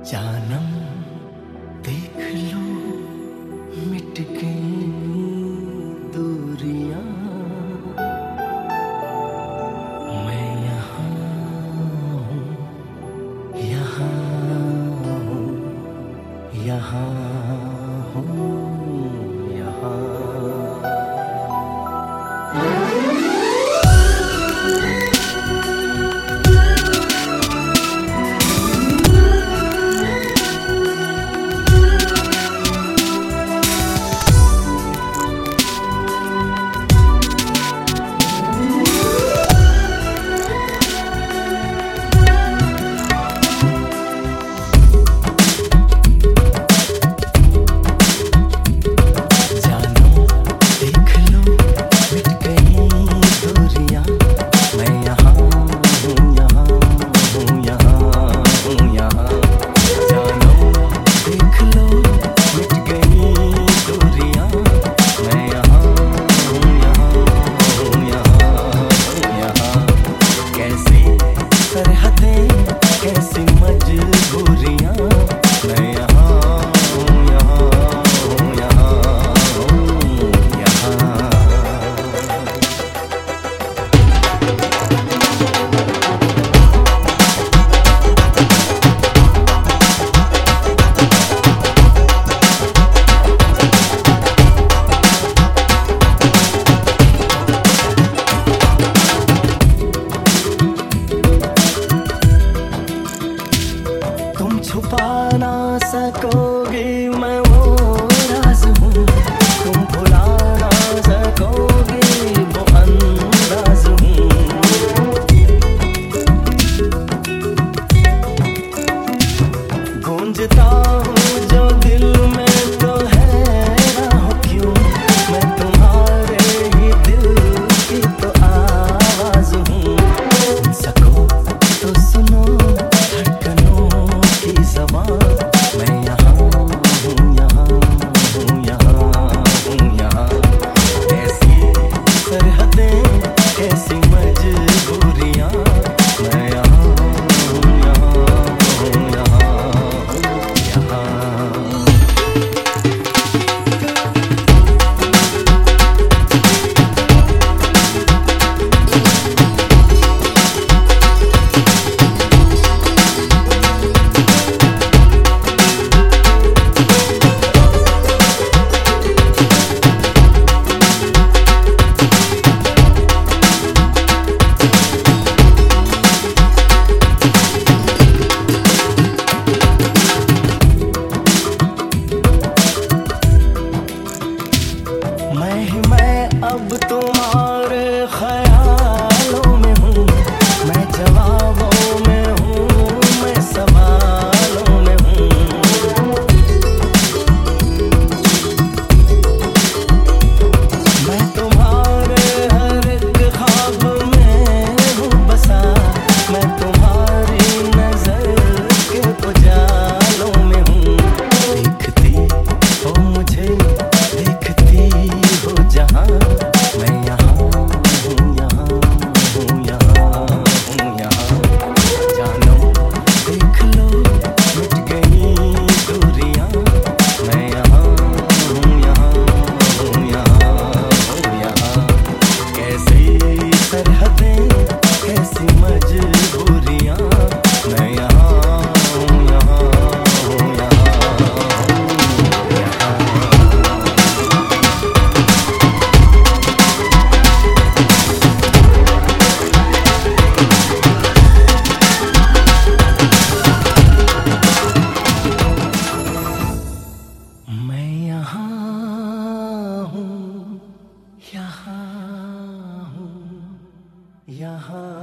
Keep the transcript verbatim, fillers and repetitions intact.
जानम देख लो मिट गई दूरियां, मैं यहाँ हूँ, यहाँ हूँ, यहाँ हूँ, यहाँ। छुपा ना सकोगे मैं वो राज हूँ, तुम भुला ना सकोगे वो अंदाज हूँ। गूंजता हूँ जो दिल में तो हैरान हो क्यों, मैं तुम्हारे ही दिल की तो आवाज हूँ। सुन सको तो सुनो मैं यहाँ हूँ, यहाँ हूँ, यहाँ हूँ, यहाँ। कैसी सरहदें कैसी मजबूरियाँ, मैं यहाँ हूँ, यहाँ हूँ, यहाँ, यहाँ। मैं ही मैं अब तुम्हारे ख्यालों में हूँ, मैं जवाबों में हूँ, मैं सवालों में हूँ। मैं तुम्हारे हर एक ख्वाब में हूँ बसा, मैं तुम्हारी नजर के उजालों में हूँ। देखती हो मुझे, देखती हो जहाँ, मैं यहाँ हूँ, यहाँ हूँ, यहाँ हूँ, यहाँ। जानो देख लो मिट गई दूरियां, मैं यहाँ हूँ, यहाँ हूँ, यहाँ हूँ, यहाँ। कैसी सरहदें कैसी मजबूरियां, मैं यहाँ हूँ, यहाँ हूँ, यहाँ, यहाँ। मैं यहाँ हूँ, यहाँ हूँ, यहाँ।